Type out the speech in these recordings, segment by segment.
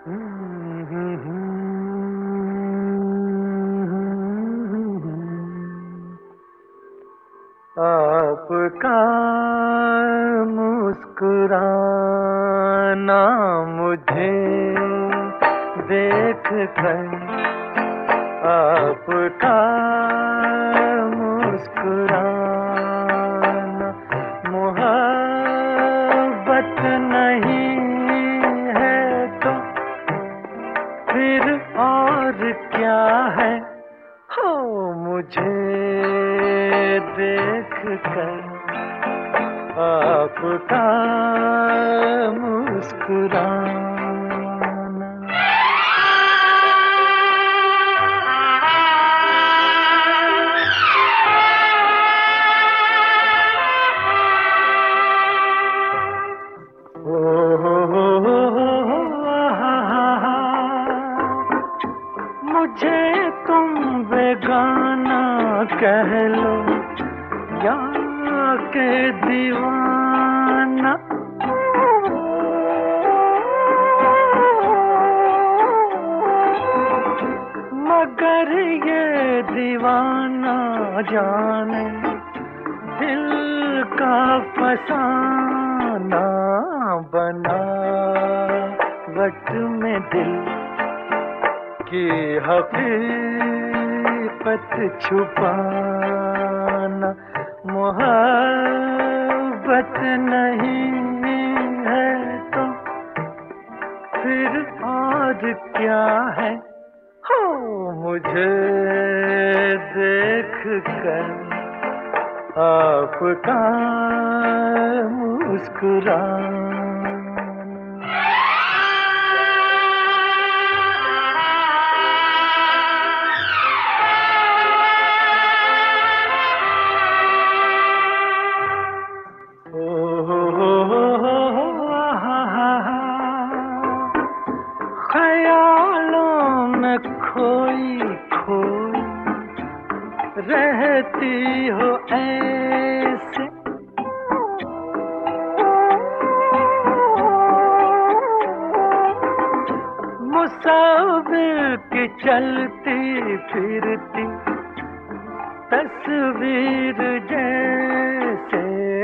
आपका मुस्कुराना मुझे देख कर, आपका मुस्कुराना मोहब्बत नहीं है तो फिर और क्या है। हो मुझे देख कर आपका मुस्कुराना। ओ मुझे तुम बेगाना कह लो या के दीवाना, मगर ये दीवाना जाने दिल का फसाना बना वट में दिल की हकीकत छुपाना। मोहब्बत नहीं है तो फिर और क्या है। हो मुझे देख कर आपका मुस्कुराना। ख्यालों में खोई खोई रहती हो ऐसे, मुसाफिर की चलती फिरती तस्वीर जैसे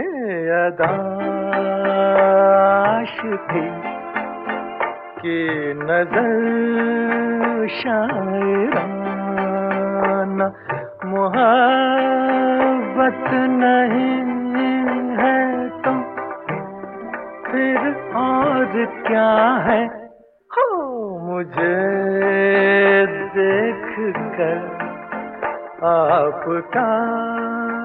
अदाश थी कि नजर शायराना। मोहब्बत नहीं है तो फिर और क्या है। हो मुझे देख कर आपका